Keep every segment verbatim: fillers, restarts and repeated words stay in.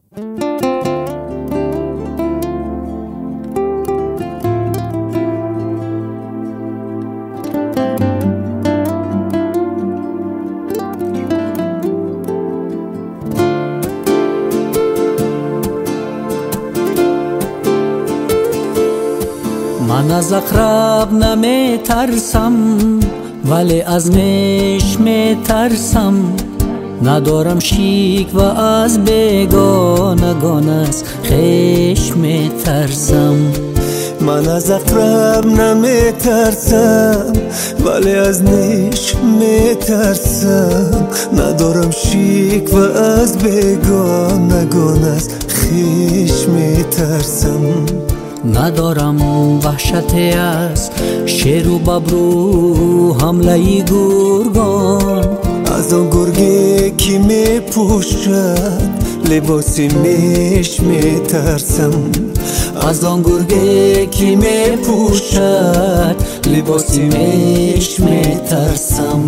من از عقرب نمی ترسم ولی از میش می ترسم. ندارم شیک و از بیگانگان از خویش می ترسم. من از عقرب نمی ترسم ولی از نیش می ترسم. ندارم شیک و از بیگانگان از خویش می ترسم. ندارم وحشتی از شیر و ببرو حمله گرگان. از آن گرگی که می پوشد لباس میش می ترسم. از آن گرگی که می پوشد لباس میش می ترسم.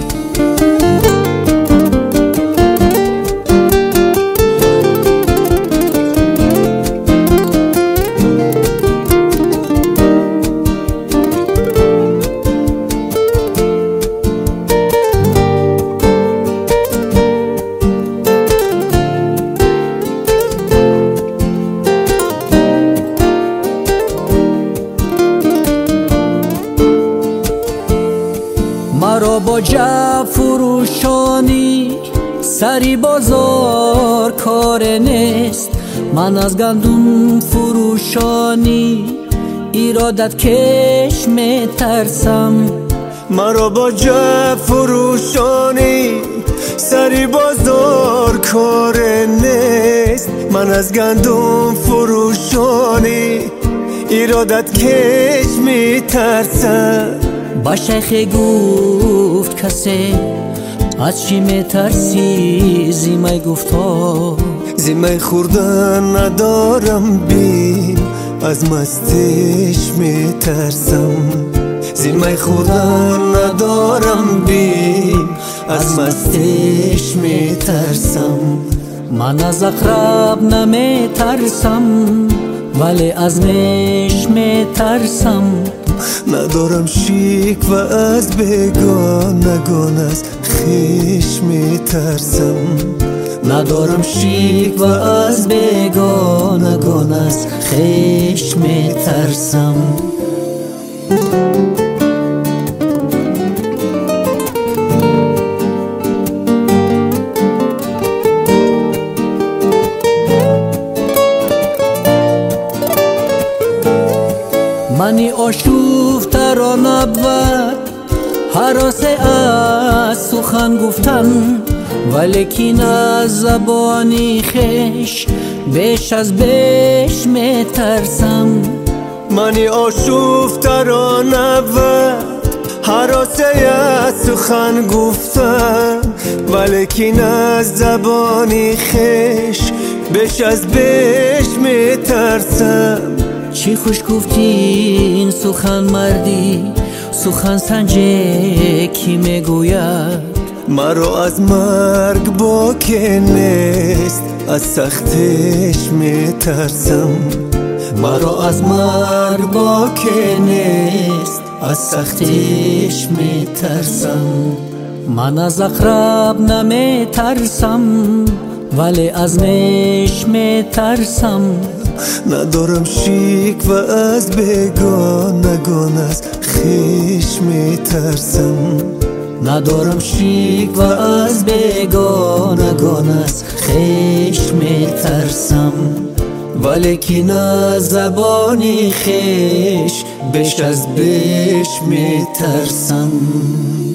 مرا با جعفر فروشانی سری بازار کار نیست. من از گندم فروشانی ایرادت کش می ترسم. مرا با جعفر فروشانی سری بازار کار نیست. من از گندم فروشانی ایرادت کش می ترسم. با شیخ گفت کسی از چی می ترسی؟ زیمه گفتا زیمه خوردن ندارم بیم از مستش می ترسم. زیمه خوردن ندارم بیم از مستش می ترسم. من از عقرب نمی ترسم ولی از میش می ترسم. ندارم شیک و از بیگانگان از خویش می ترسم. ندارم شیک و از بیگانگان از خویش می ترسم. منی آشوفته را نبود هراسه از سخن گفتن. ولیکن از زبانی خویش بیش از بیش می ترسم. منی آشوفته را نبود هراسه از سخن گفتن. ولیکن از زبانی خویش بیش از بیش می ترسم. چی خوش گفتی این سخن مردی سخن سنجه کی می گوید؟ مرا از مرگ باکی نیست از سختش می ترسم. مرا از مرگ باکی نیست از سختش می ترسم. من از عقرب نمی ترسم ولی از میش می ترسم. ندارم شیک و از بیگانگان از خویش می ترسم. ندارم شیک و از بیگانگان از خویش می ترسم. ولیکن از زبانی خویش بیش از بیش می ترسم.